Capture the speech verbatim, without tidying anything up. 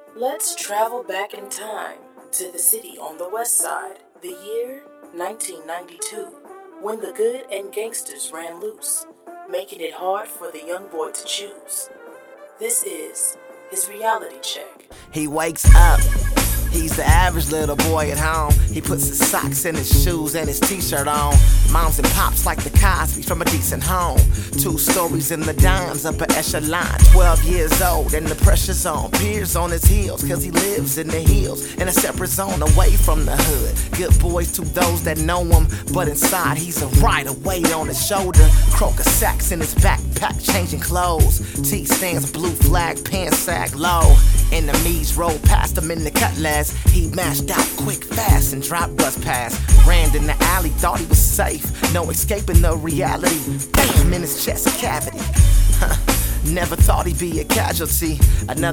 Let's travel back in time to the city on the west side, the year nineteen ninety-two, when the good and gangsters ran loose, making it hard for the young boy to choose. This is his reality check. He wakes up. He's the average little boy at home. He puts his socks in his shoes and his t-shirt on. Moms and pops like the Cosbys from a decent home. Two stories in the dimes, upper echelon. Twelve years old and the pressure's on. Peers on his heels, cause he lives in the hills, in a separate zone away from the hood. Good boys to those that know him, but inside he's a rider, weight on his shoulder. Croaker sacks in his backpack, changing clothes. T stands, blue flag, pants sag low. Enemies roll past him in the cutlass. He mashed out quick, fast, and dropped bus pass. Ran in the alley, thought he was safe. No escaping the reality. Bam in his chest cavity. Never thought he'd be a casualty. Another